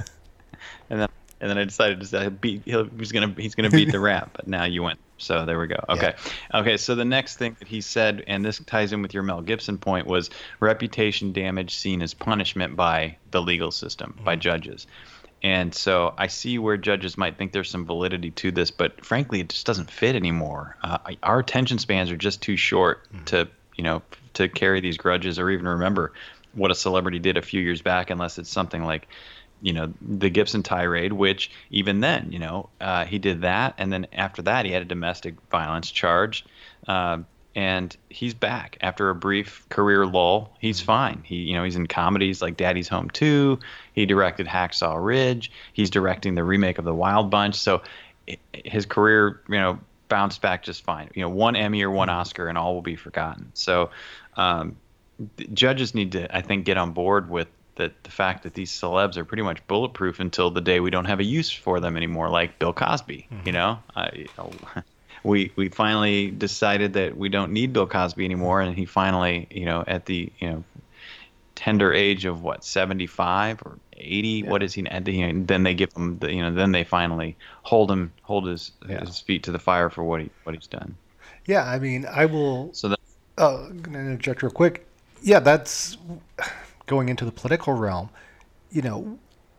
and then and then I decided to say beat. He'll, he's gonna he's gonna beat the rap. But now you went. So there we go. Okay, yeah. Okay. So the next thing that he said, and this ties in with your Mel Gibson point, was reputation damage seen as punishment by the legal system, mm-hmm. by judges. And so I see where judges might think there's some validity to this, but frankly, it just doesn't fit anymore. Uh, our attention spans are just too short mm-hmm. to, you know, to carry these grudges or even remember what a celebrity did a few years back, unless it's something like, you know, the Gibson tirade, which even then, you know, uh, he did that. And then after that, he had a domestic violence charge. Uh, and he's back after a brief career lull. He's fine. He, you know, he's in comedies like Daddy's Home two. He directed Hacksaw Ridge. He's directing the remake of The Wild Bunch. So it, his career, you know, bounced back just fine. You know, one Emmy or one Oscar, and all will be forgotten. So um, judges need to, I think, get on board with the, the fact that these celebs are pretty much bulletproof until the day we don't have a use for them anymore, like Bill Cosby. Mm-hmm. You know, I, you know we we finally decided that we don't need Bill Cosby anymore, and he finally, you know, at the you know tender age of what seventy-five or eighty, yeah. What is he? And then they give him the, you know, then they finally hold him, hold his yeah. his feet to the fire for what he what he's done. Yeah, I mean, I will. So that. Oh, I'm gonna interject real quick. Yeah, that's going into the political realm. You know,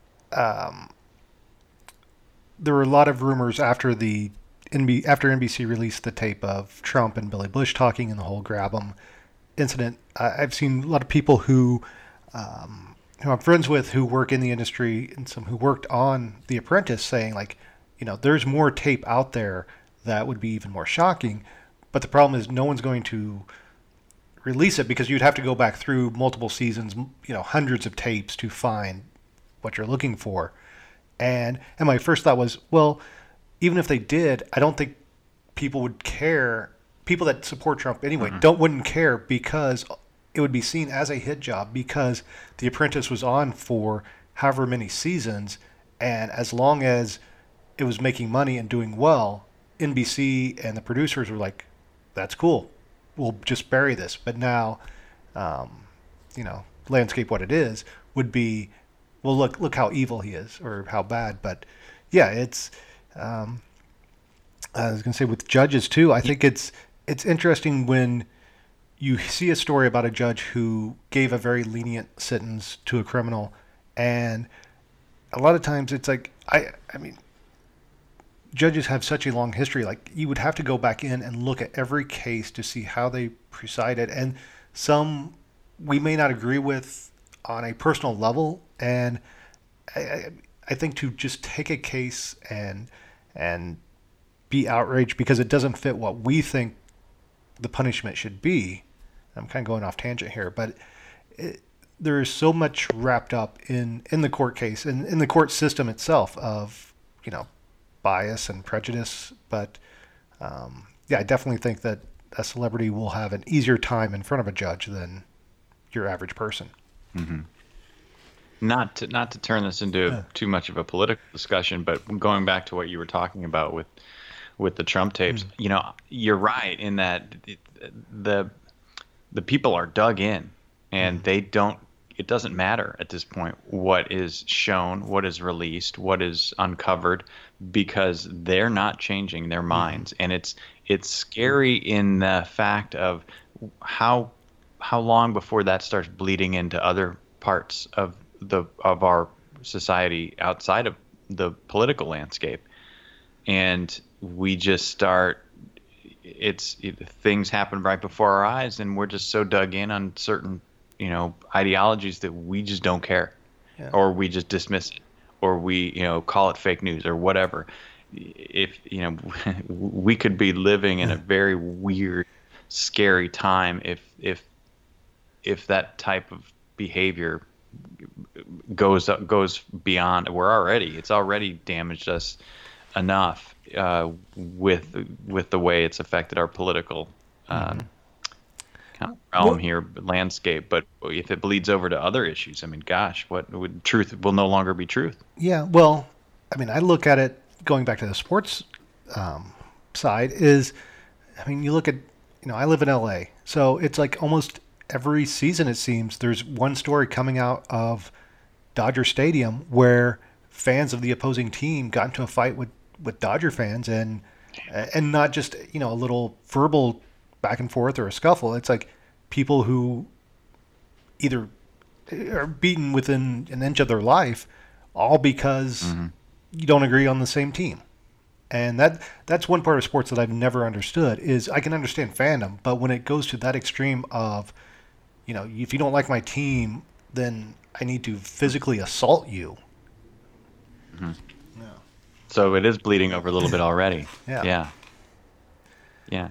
um, there were a lot of rumors after the. N B, after N B C released the tape of Trump and Billy Bush talking and the whole grab 'em incident, uh, I've seen a lot of people who, um, who I'm friends with who work in the industry and some who worked on The Apprentice saying, like, you know, there's more tape out there that would be even more shocking. But the problem is no one's going to release it because you'd have to go back through multiple seasons, you know, hundreds of tapes to find what you're looking for. And and my first thought was, well, even if they did, I don't think people would care. People that support Trump anyway mm-hmm. don't wouldn't care because it would be seen as a hit job because The Apprentice was on for however many seasons, and as long as it was making money and doing well, N B C and the producers were like, "That's cool, we'll just bury this." But now, um, you know, landscape what it is would be, well, look look how evil he is or how bad. But yeah, it's. Um, I was going to say with judges too, I think it's it's interesting when you see a story about a judge who gave a very lenient sentence to a criminal, and a lot of times it's like, I I mean, judges have such a long history, like you would have to go back in and look at every case to see how they presided, and some we may not agree with on a personal level, and I, I, I think to just take a case and and be outraged because it doesn't fit what we think the punishment should be. I'm kind of going off tangent here, but it, there is so much wrapped up in, in the court case and in the court system itself of, you know, bias and prejudice. But um, yeah, I definitely think that a celebrity will have an easier time in front of a judge than your average person. Mm-hmm. not to not to turn this into Yeah. too much of a political discussion, but going back to what you were talking about with with the Trump tapes, you know, you're right in that it, the the people are dug in, and they don't. It doesn't matter at this point what is shown, what is released, what is uncovered, because they're not changing their minds, and it's it's scary in the fact of how how long before that starts bleeding into other parts of the of our society outside of the political landscape, and we just start. It's it, things happen right before our eyes, and we're just so dug in on certain, you know, ideologies that we just don't care, Yeah. or we just dismiss it, or we, you know, call it fake news or whatever. If, you know, we could be living in a very weird, scary time if if if that type of behavior goes goes beyond. We're already it's already damaged us enough uh, with with the way it's affected our political um, kind of realm Well- here, landscape. But if it bleeds over to other issues, I mean, gosh, what would truth will no longer be truth. Yeah, well, I mean, I look at it going back to the sports um, side is, I mean, you look at, you know, I live in L A, so it's like almost every season it seems there's one story coming out of Dodger Stadium where fans of the opposing team got into a fight with, with Dodger fans, and and not just, you know, a little verbal back and forth or a scuffle. It's like people who either are beaten within an inch of their life, all because you don't agree on the same team. And that that's one part of sports that I've never understood is I can understand fandom, but when it goes to that extreme of, you know, if you don't like my team, then I need to physically assault you. So it is bleeding over a little bit already. Yeah. Yeah. Yeah.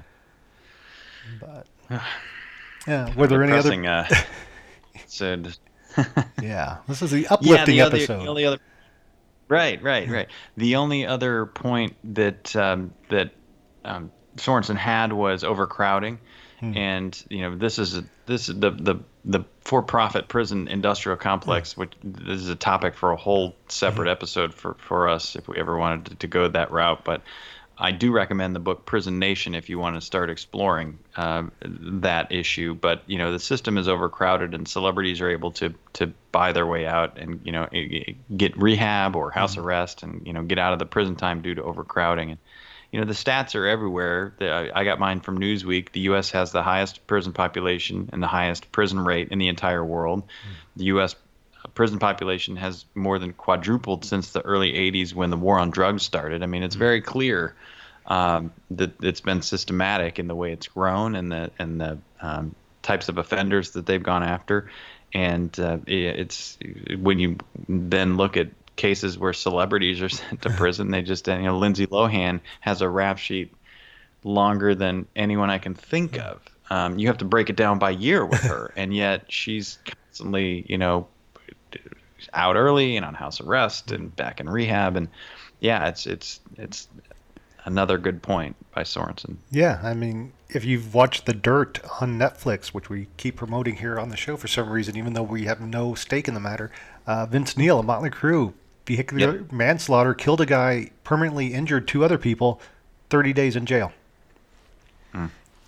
But yeah, were there any other? Depressing, uh, so just- Yeah, this is the yeah, uplifting the other, episode. the only other, right, right, right. The only other point that um, that um, Sorensen had was overcrowding, and you know this is a, this is the the the for-profit prison industrial complex, which this is a topic for a whole separate episode for for us if we ever wanted to, to go that route, but. I do recommend the book Prison Nation if you want to start exploring uh, that issue. But, you know, the system is overcrowded and celebrities are able to to buy their way out and, you know, get rehab or house arrest and, you know, get out of the prison time due to overcrowding. And, you know, the stats are everywhere. The, I got mine from Newsweek. The U S has the highest prison population and the highest prison rate in the entire world. The U S prison population has more than quadrupled since the early eighties when the war on drugs started. I mean, it's very clear um, that it's been systematic in the way it's grown and the and the um, types of offenders that they've gone after. And uh, it's when you then look at cases where celebrities are sent to prison, they just, you know, Lindsay Lohan has a rap sheet longer than anyone I can think of. Um, you have to break it down by year with her, and yet she's constantly, you know, out early and on house arrest and back in rehab. And yeah, it's it's it's another good point by Sorensen. Yeah, I mean, if you've watched The Dirt on Netflix, which we keep promoting here on the show for some reason, even though we have no stake in the matter, uh, Vince Neil of Motley Crue, vehicular Yep. manslaughter, killed a guy, permanently injured two other people, thirty days in jail. Hmm.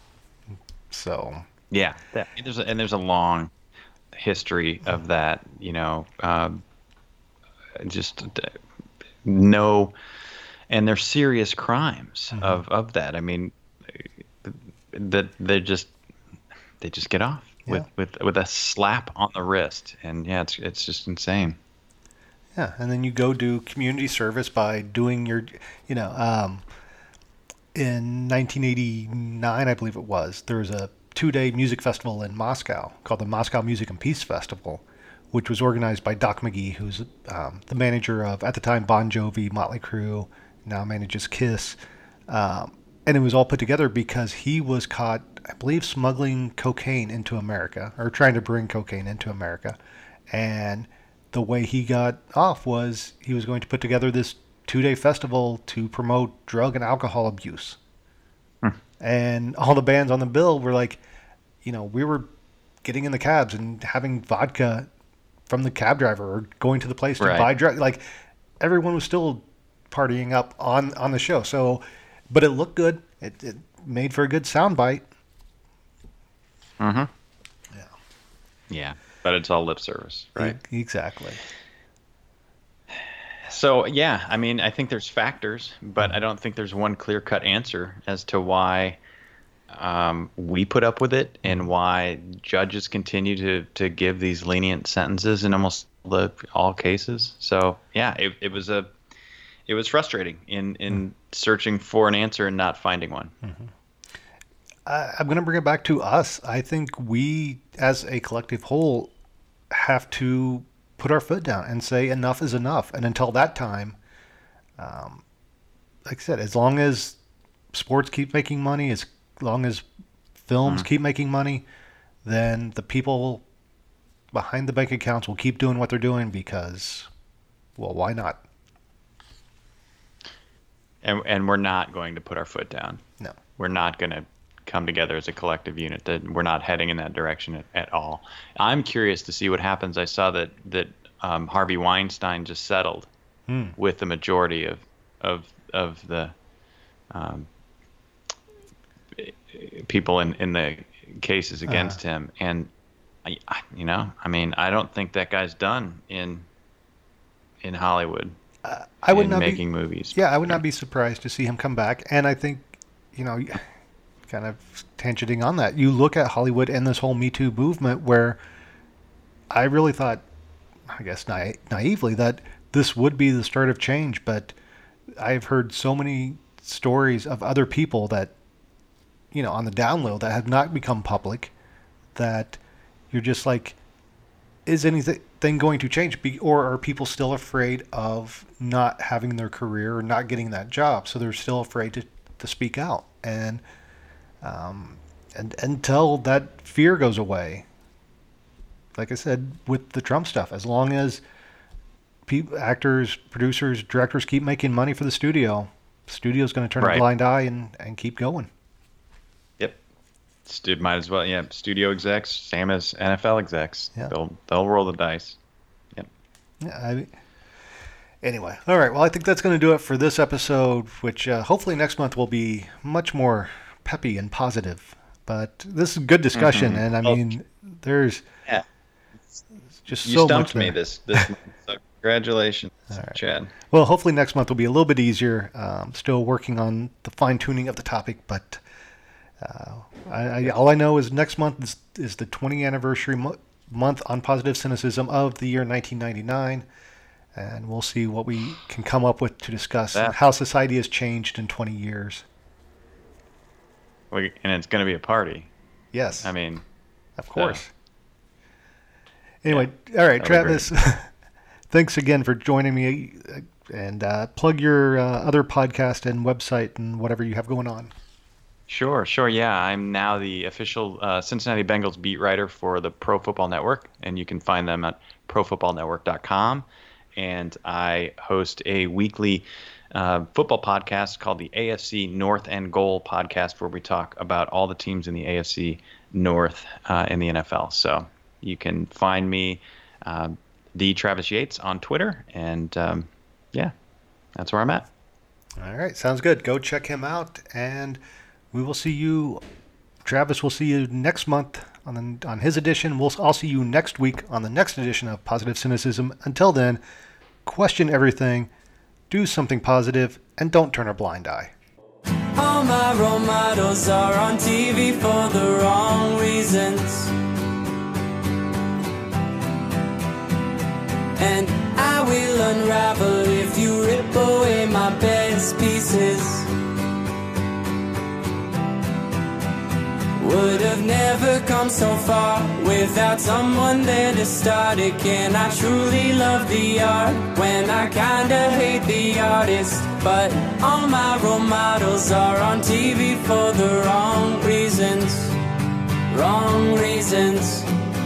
So, Yeah, that, there's a, and there's a long history of that. You know, um, just uh, no, and they're serious crimes of, of that. I mean, that they just they just get off with, Yeah. with with a slap on the wrist, and yeah, it's it's just insane. yeah, and then you go do community service by doing your, you know, um, in nineteen eighty-nine, I believe it was, there was a two-day music festival in Moscow called the Moscow Music and Peace Festival, which was organized by Doc McGee, who's um, the manager of, at the time, Bon Jovi, Motley Crue, now manages Kiss. Um, and it was all put together because he was caught, I believe, smuggling cocaine into America, or trying to bring cocaine into America. And the way he got off was he was going to put together this two-day festival to promote drug and alcohol abuse. And all the bands on the bill were like, you know, we were getting in the cabs and having vodka from the cab driver or going to the place to Right. buy drugs. Like everyone was still partying up on, on the show. So, but it looked good. It, it made for a good soundbite. Mm-hmm. Yeah. Yeah, but it's all lip service, right? E- exactly. So, yeah, I mean, I think there's factors, but I don't think there's one clear-cut answer as to why um, we put up with it and why judges continue to, to give these lenient sentences in almost the, all cases. So, yeah, it, it was a it was frustrating in, in mm. searching for an answer and not finding one. Mm-hmm. Uh, I'm going to bring it back to us. I think we, as a collective whole, have to put our foot down and say enough is enough. And until that time, um, like I said, as long as sports keep making money, as long as films mm. keep making money, then the people behind the bank accounts will keep doing what they're doing because, well, why not? And and we're not going to put our foot down. No. We're not going to come together as a collective unit. That we're not heading in that direction at, at all. I'm curious to see what happens. I saw that that um, Harvey Weinstein just settled hmm. with the majority of of of the um, people in, in the cases against uh, him. And I, I, you know, I mean, I don't think that guy's done in in Hollywood. Uh, I would not making be, movies. Yeah, I would not be surprised to see him come back. And I think, you know, kind of tangenting on that, you look at Hollywood and this whole Me Too movement where I really thought, I guess na- naively, that this would be the start of change. But I've heard so many stories of other people that, you know, on the down low that have not become public, that you're just like, is anything going to change? Be, or are people still afraid of not having their career or not getting that job? So they're still afraid to, to speak out. And, um, and until that fear goes away, like I said, with the Trump stuff, as long as pe- actors, producers, directors keep making money for the studio, the studio's going to turn right. a blind eye and, and keep going. Stu- might as well, yeah. Studio execs, same as N F L execs. Yeah. They'll they'll roll the dice. Yep. Yeah. I, anyway, all right. Well, I think that's going to do it for this episode, which uh, hopefully next month will be much more peppy and positive. But this is good discussion, mm-hmm. and I mean, oh. there's yeah. just you so stumped much me this this month. So congratulations, right. Chad. Well, hopefully next month will be a little bit easier. Um, still working on the fine tuning of the topic, but. Uh, I, I, all I know is next month is, is the twentieth anniversary mo- month on Positive Cynicism of the year nineteen ninety-nine, and we'll see what we can come up with to discuss that. how society has changed in twenty years. Well, and it's going to be a party. Yes. I mean, of course. So. Anyway, Yeah, all right, Travis, thanks again for joining me, and uh, plug your uh, other podcast and website and whatever you have going on. Sure, sure. Yeah, I'm now the official uh, Cincinnati Bengals beat writer for the Pro Football Network, and you can find them at pro football network dot com. And I host a weekly uh, football podcast called the A F C North and Goal podcast, where we talk about all the teams in the A F C North uh, in the N F L. So you can find me, uh, the Travis Yates, on Twitter, and um, yeah, that's where I'm at. All right, sounds good. Go check him out, and we will see you, Travis will see you next month on the, on his edition. We'll, I'll see you next week on the next edition of Positive Cynicism. Until then, question everything, do something positive, and don't turn a blind eye. All my role models are on T V for the wrong reasons. And I will unravel if you rip away my best pieces. Would have never come so far without someone there to start it. Can I truly love the art when I kinda hate the artist? But all my role models are on T V for the wrong reasons. Wrong reasons.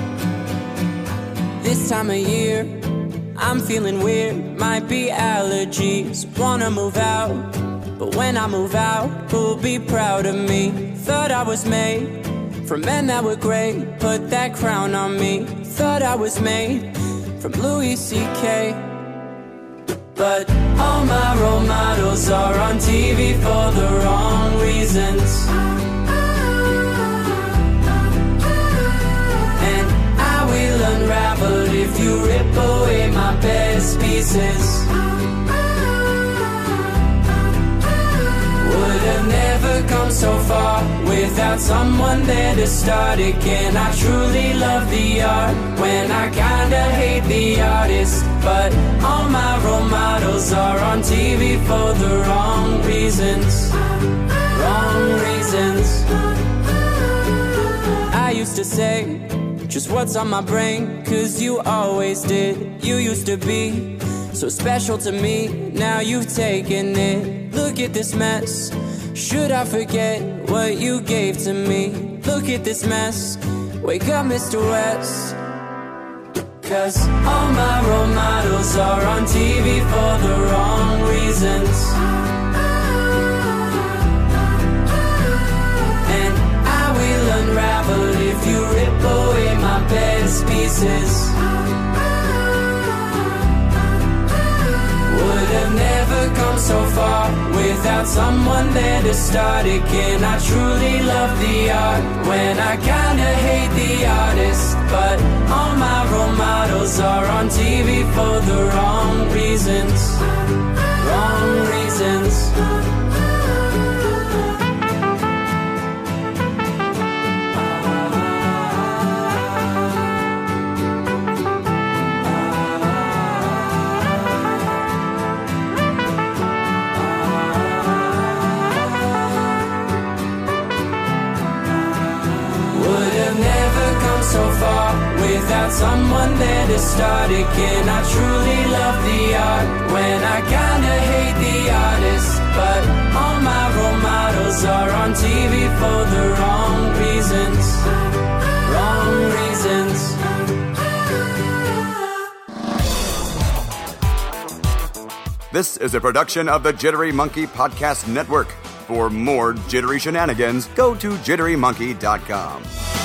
This time of year, I'm feeling weird. Might be allergies, wanna move out. But when I move out, who'll be proud of me? Thought I was made for men that were great. Put that crown on me. Thought I was made from Louis C K. But all my role models are on T V for the wrong reasons. And I will unravel if you rip away my best pieces. Would have never come so far without someone there to start it. Can I truly love the art when I kinda hate the artist? But all my role models are on T V for the wrong reasons. Wrong reasons. I used to say just what's on my brain, cause you always did. You used to be so special to me, now you've taken it. Look at this mess, should I forget what you gave to me? Look at this mess, wake up Mister West. Cause all my role models are on T V for the wrong reasons. And I will unravel if you rip away my best pieces. Would have never come so far without someone there to start it. Can I truly love the art when I kinda hate the artist? But all my role models are on T V for the wrong reasons. Wrong reasons. So far without someone there to start it. Can I truly love the art when I kinda hate the artist? But all my role models are on T V for the wrong reasons. Wrong reasons. This is a production of the Jittery Monkey Podcast Network. For more jittery shenanigans, go to jittery monkey dot com.